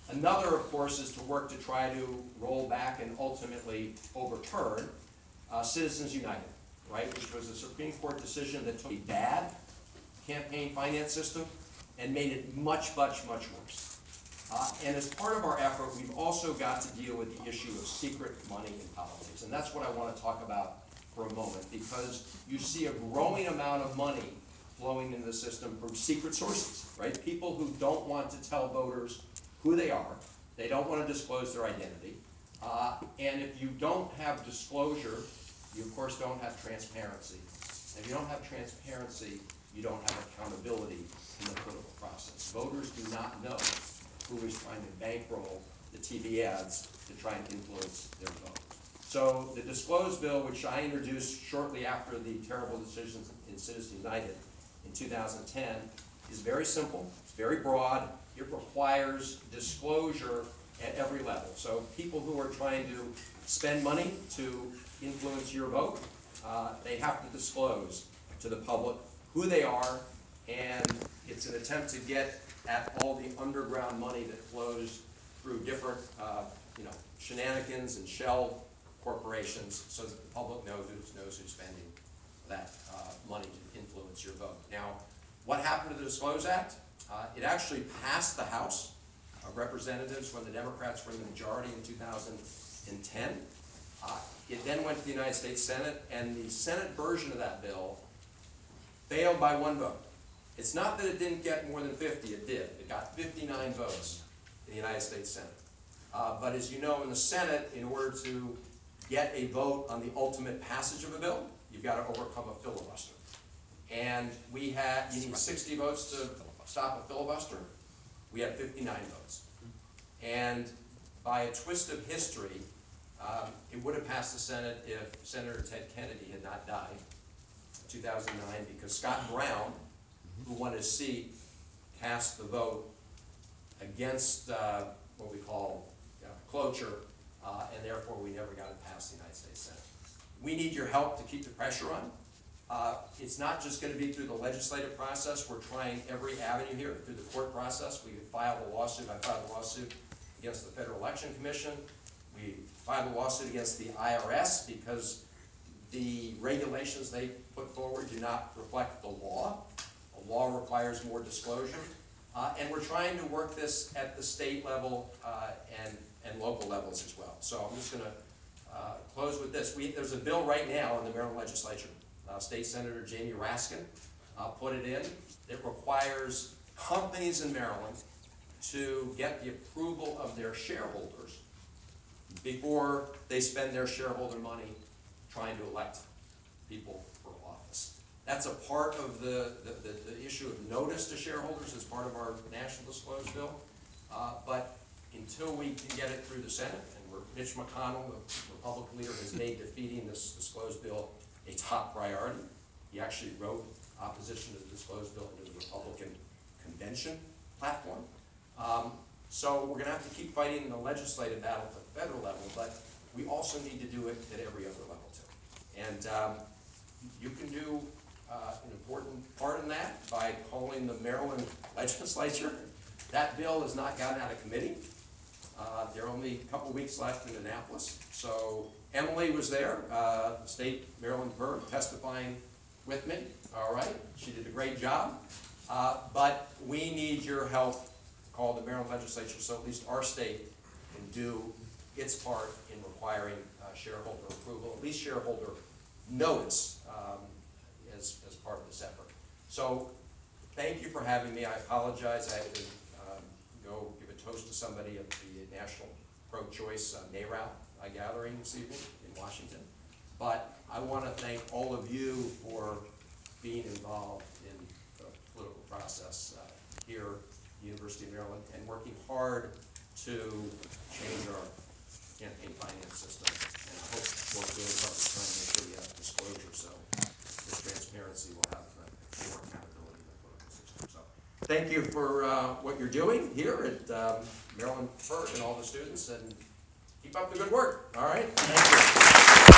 Another, of course, is to work to try to roll back and ultimately overturn Citizens United, right, which was a Supreme Court decision that took a bad campaign finance system and made it much, much, much worse. And as part of our effort, we've also got to deal with the issue of secret money in politics. And that's what I want to talk about for a moment, because you see a growing amount of money flowing into the system from secret sources, right? People who don't want to tell voters who they are. They don't want to disclose their identity. And if you don't have disclosure, you of course don't have transparency. And if you don't have transparency, you don't have accountability in the political process. Voters do not know who is trying to bankroll the TV ads to try and influence their vote. So the Disclose Bill, which I introduced shortly after the terrible decisions in Citizens United in 2010, is very simple, it's very broad, it requires disclosure at every level. So people who are trying to spend money to influence your vote, they have to disclose to the public who they are, and it's an attempt to get at all the underground money that flows through different shenanigans and shell corporations, so that the public knows who's spending that money to influence your vote. Now, what happened to the Disclose Act? It actually passed the House of Representatives when the Democrats were in the majority in 2010. It then went to the United States Senate, and the Senate version of that bill failed by one vote. It's not that it didn't get more than 50, it did. It got 59 votes in the United States Senate. But as you know, in the Senate, in order to get a vote on the ultimate passage of a bill, you've got to overcome a filibuster. And you need 60 votes to stop a filibuster. We had 59 votes. And by a twist of history, it would have passed the Senate if Senator Ted Kennedy had not died in 2009, because Scott Brown, who won his seat, cast the vote against what we call cloture, and therefore we never got it past the United States Senate. We need your help to keep the pressure on. It's not just going to be through the legislative process. We're trying every avenue here, through the court process. We filed a lawsuit. I filed a lawsuit against the Federal Election Commission. We filed a lawsuit against the IRS because the regulations they put forward do not reflect the law. The law requires more disclosure. And we're trying to work this at the state level and local levels as well. So I'm just going to close with this. There's a bill right now in the Maryland legislature. State Senator Jamie Raskin put it in. It requires companies in Maryland to get the approval of their shareholders before they spend their shareholder money trying to elect people for office. That's a part of the issue of notice to shareholders as part of our National Disclose Bill. But until we can get it through the Senate, and where Mitch McConnell, the Republican leader, has made defeating this Disclose Bill a top priority. He actually wrote opposition to the Disclose Bill into the Republican convention platform. So we're going to have to keep fighting the legislative battle at the federal level, but we also need to do it at every other level too. And you can do an important part in that by calling the Maryland legislature. That bill has not gotten out of committee. There are only a couple weeks left in Annapolis. So Emily was there, the state Maryland clerk, testifying with me. All right, she did a great job. But we need your help. Call the Maryland legislature so at least our state can do its part in requiring shareholder approval, at least shareholder notice as part of this effort. So thank you for having me. I apologize. I had to go give a toast to somebody at the National Pro-Choice NARAL gathering this evening in Washington. But I want to thank all of you for being involved in the political process here at the University of Maryland and working hard to change our campaign finance system. And I hope we'll really help us try and make the disclosure so the transparency will have more accountability in the political system. So thank you for what you're doing here at Maryland PERG and all the students, and keep up the good work. All right? Thank you.